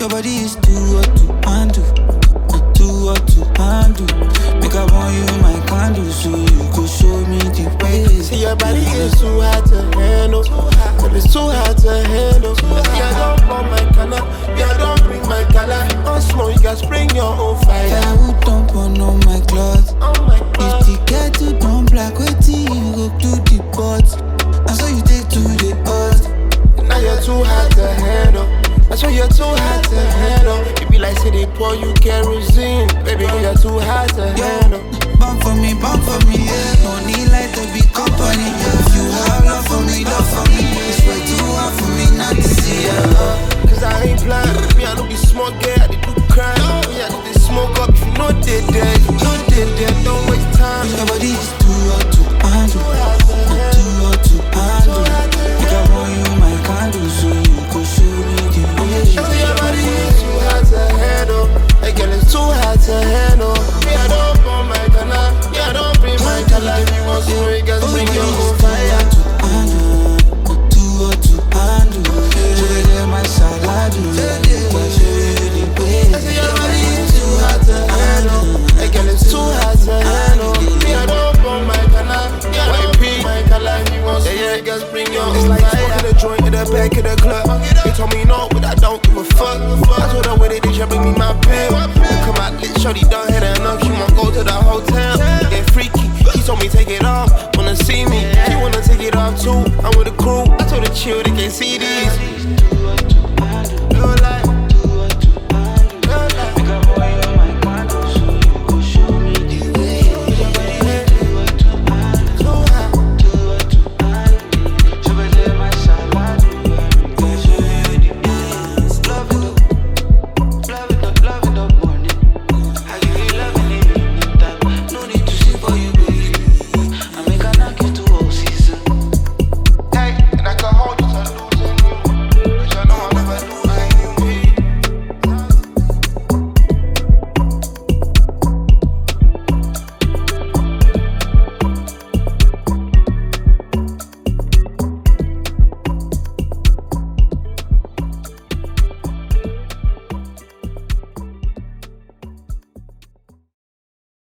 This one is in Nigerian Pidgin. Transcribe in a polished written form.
Your body is too hot to handle, too hot to handle. Make I want you my candle, so you could show me the way. See your body is too hard to handle, but it's too hard to handle. Yeah, don't want my color, yeah, don't bring my color. On smoke, you guys bring your own fire. Yeah, I would dump on all my clothes. If the kettle don't black, wait till you go to the pot. And so you take to the earth. Now you're too hard to handle. That's why you're too hard to handle. It be like say they pour you kerosene. Baby girl, you're too hard to handle. Bump for me, yeah. No need like to be company. If you have love for me, love for me. It's way too hard for me not to see ya. Cause I ain't blind, me I know be smart girl.